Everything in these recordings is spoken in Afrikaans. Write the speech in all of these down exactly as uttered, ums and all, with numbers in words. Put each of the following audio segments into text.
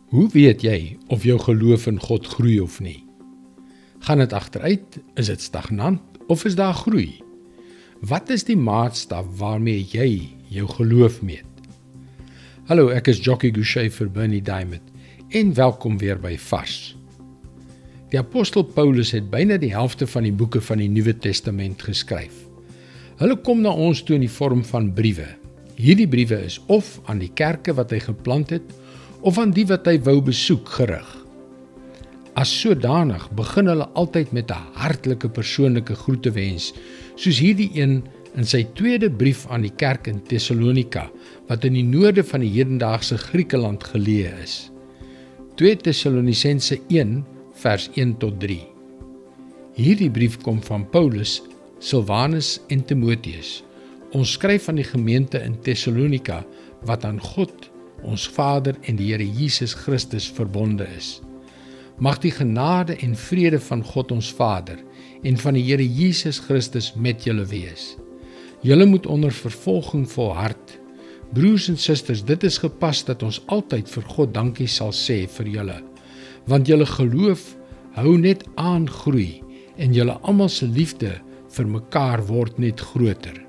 Hoe weet jy of jou geloof in God groei of nie? Gaan dit agteruit? Is dit stagnant of is daar groei? Wat is die maatstaf waarmee jy jou geloof meet? Hallo, ek is Jockey Gouchee vir Bernie Diamond en welkom weer by Vars. Die apostel Paulus het byna die helfte van die boeke van die Nuwe Testament geskryf. Hulle kom na ons toe in die vorm van briewe. Hierdie briewe is of aan die kerke wat hy geplant het, of aan die wat hy wou besoek gerig. As sodanig begin hulle altyd met 'n hartlike persoonlike groetewens, soos hierdie een in sy tweede brief aan die kerk in Thessalonika, wat in die noorde van die hedendaagse Griekeland geleë is. twee Tessalonisense een vers een tot drie. Hierdie brief kom van Paulus, Silwanus en Timotheus. Ons skryf aan die gemeente in Thessalonika, wat aan God, ons Vader en die Here Jesus Christus verbonde is. Mag die genade en vrede van God ons Vader en van die Here Jesus Christus met julle wees. Julle moet onder vervolging volhard. Broers en susters, dit is gepas dat ons altyd vir God dankie sal sê vir julle, want julle geloof hou net aan groei en julle almal se liefde vir mekaar word net groter.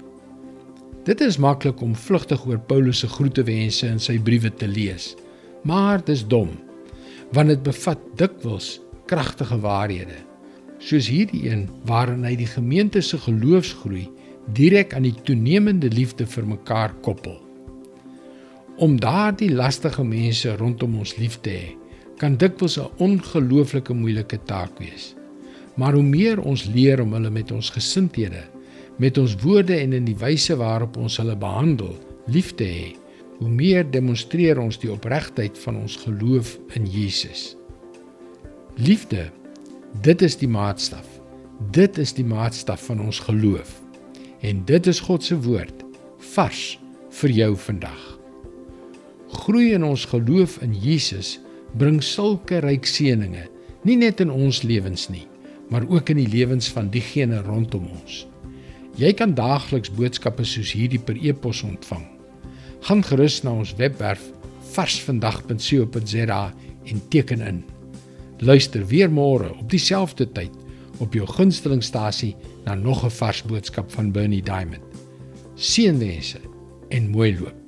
Dit is maklik om vlugtig oor Paulus se groetewense in sy briewe te lees, maar dis dom, want dit bevat dikwels kragtige waarhede, soos hierdie een waarin hy die gemeente se geloofsgroei direk aan die toenemende liefde vir mekaar koppel. Om daardie lastige mense rondom ons lief te hê, kan dikwels 'n ongelooflike moeilike taak wees. Maar hoe meer ons leer om hulle met ons gesindhede, met ons woorde en in die wyse waarop ons hulle behandel, lief te hê, hoe meer demonstreer ons die opregtheid van ons geloof in Jesus. Liefde, dit is die maatstaf. Dit is die maatstaf van ons geloof. En dit is God se woord, vars vir jou vandag. Groei in ons geloof in Jesus bring sulke ryk seëninge, nie net in ons lewens nie, maar ook in die lewens van diegene rondom ons. Jy kan daagliks boodskappe soos hierdie per e-pos ontvang. Gaan gerus na ons webwerf varsvandag punt co punt za en teken in. Luister weer môre op dieselfde tyd op jou gunstelingstasie na nog 'n vars boodskap van Bernie Diamond. Seënwense en mooi loop.